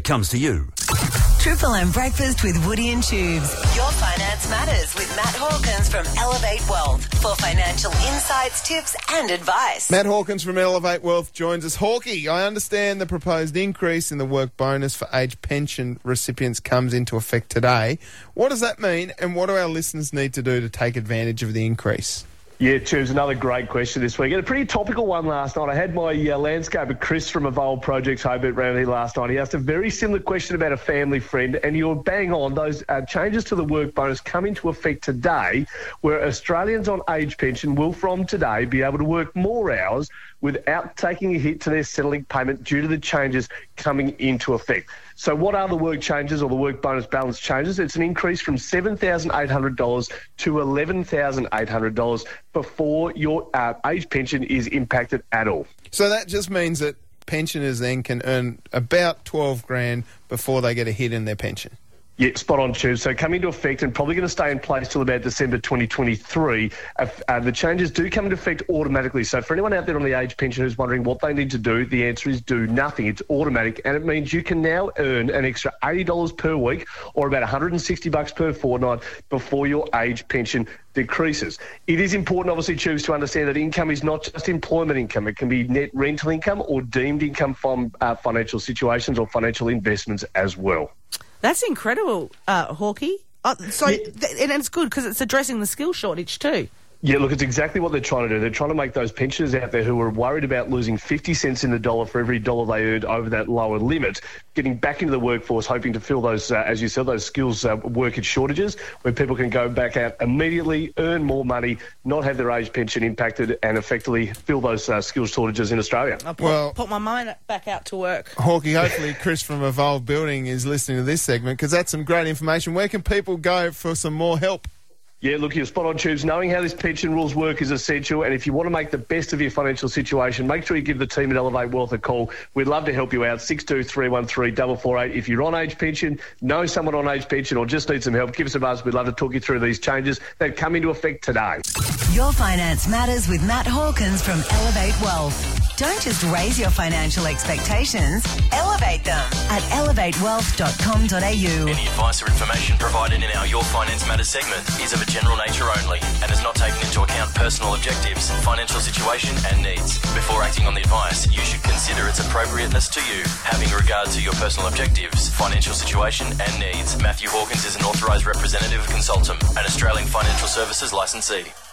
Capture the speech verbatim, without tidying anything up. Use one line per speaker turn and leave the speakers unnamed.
comes to you.
Triple M Breakfast with Woody and Tubes. Your Finance Matters with Matt Hawkins from Elevate Wealth for financial insights, tips and advice.
Matt Hawkins from Elevate Wealth joins us. Hawkey, I understand the proposed increase in the work bonus for age pension recipients comes into effect today. What does that mean, and what do our listeners need to do to take advantage of the increase?
Yeah, Tubes, another great question this week. And a pretty topical one last night. I had my uh, landscaper, Chris from Evolve Projects, Hobart, round here last night. He asked a very similar question about a family friend, and you're bang on. Those uh, changes to the work bonus come into effect today, where Australians on age pension will, from today, be able to work more hours without taking a hit to their settling payment due to the changes coming into effect. So what are the work changes or the work bonus balance changes? It's an increase from seven thousand eight hundred dollars to eleven thousand eight hundred dollars before your uh, age pension is impacted at all.
So that just means that pensioners then can earn about twelve grand before they get a hit in their pension.
Yeah, spot on, Tube. So coming into effect and probably going to stay in place till about December twenty twenty-three. Uh, uh, the changes do come into effect automatically. So for anyone out there on the age pension who's wondering what they need to do, the answer is do nothing. It's automatic, and it means you can now earn an extra eighty dollars per week or about one hundred sixty bucks per fortnight before your age pension decreases. It is important, obviously, Tubes, to understand that income is not just employment income. It can be net rental income or deemed income from uh, financial situations or financial investments as well.
That's incredible, uh, Hawkey. Uh, so,
Yeah.
th- and it's good because it's addressing the skill shortage too.
Yeah, look, it's exactly what they're trying to do. They're trying to make those pensioners out there who are worried about losing fifty cents in the dollar for every dollar they earned over that lower limit, getting back into the workforce, hoping to fill those, uh, as you said, those skills uh, workage shortages, where people can go back out immediately, earn more money, not have their age pension impacted, and effectively fill those uh, skills shortages in Australia.
I'll put,
Well-
put my mind back out to work.
Hawkey, hopefully Chris from Evolve Building is listening to this segment, because that's some great information. Where can people go for some more help?
Yeah, look, you're spot on, Tubes. Knowing how this pension rules work is essential, and if you want to make the best of your financial situation, make sure you give the team at Elevate Wealth a call. We'd love to help you out. six two three one three four four eight. If you're on age pension, know someone on age pension, or just need some help, give us a buzz. We'd love to talk you through these changes that come into effect today.
Your Finance Matters with Matt Hawkins from Elevate Wealth. Don't just raise your financial expectations, elevate them at elevate wealth dot com dot a u.
Any advice or information provided in our Your Finance Matters segment is of a general nature only and has not taken into account personal objectives, financial situation and needs. Before acting on the advice, you should consider its appropriateness to you, having regard to your personal objectives, financial situation and needs. Matthew Hawkins is an authorised representative of Consultum, an Australian financial services licensee.